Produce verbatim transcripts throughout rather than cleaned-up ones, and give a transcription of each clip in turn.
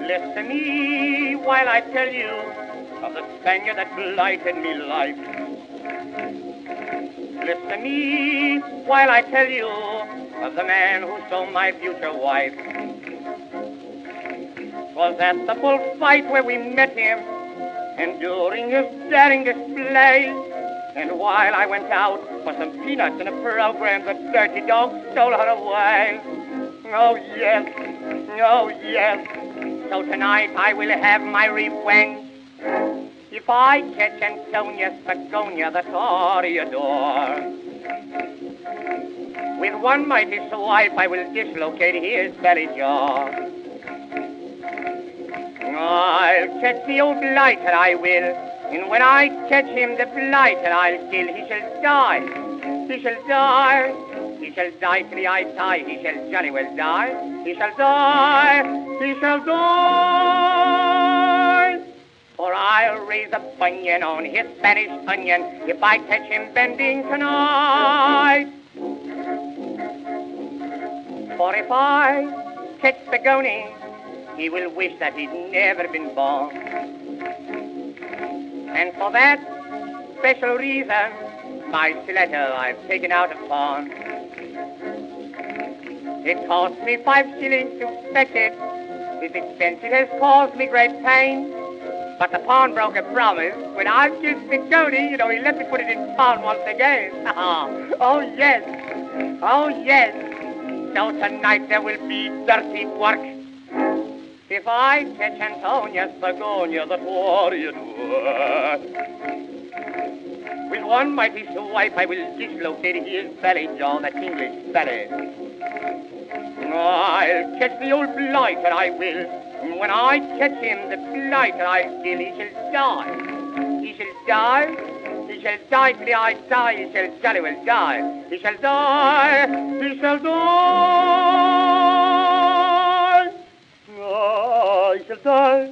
Listen to me while I tell you of the Spaniard that blighted me life. Listen to me while I tell you of the man who stole my future wife. 'Twas at the bullfight where we met him, and during his daring display, and while I went out for some peanuts in a program, the dirty dog stole her away. Oh yes, oh yes, so tonight I will have my revenge. If I catch Antonia Spagonia, the toreador, with one mighty swipe I will dislocate his belly jaw. I'll catch the old blighter, I will, and when I catch him, the blighter I'll kill. He shall die, he shall die, he shall die till I die, he shall jolly well die. He shall die, he shall die. For I'll raise a bunion on his Spanish onion if I catch him bending tonight. For if I catch Spagoni, he will wish that he'd never been born. And for that special reason, my stiletto I've taken out of pawn. It cost me five shillings to fetch it. This expense it has caused me great pain. But the pawnbroker promised when I killed Spagoni, you know, he let me put it in pawn once again. Oh yes, oh yes. So tonight there will be dirty work. If I catch Antonia Spagonia, the toreador, with one mighty swipe I will dislocate his belly jaw, that English belly. I'll catch the old blighter, I will, and when I catch him, the blighter I'll kill. He shall die, he shall die, he shall die till I die, he shall jolly well die. He shall die, he shall die. Oh, I shall die.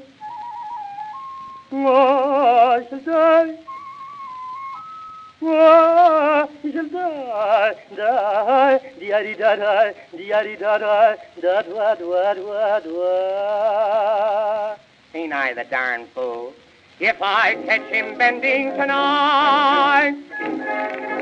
Oh, I shall die. Oh, I shall die. Die. Di-da-di-da-da. Di-da-di-da-da. Da-dwa-dwa-dwa-dwa. Ain't I the darn fool? If I catch him bending tonight.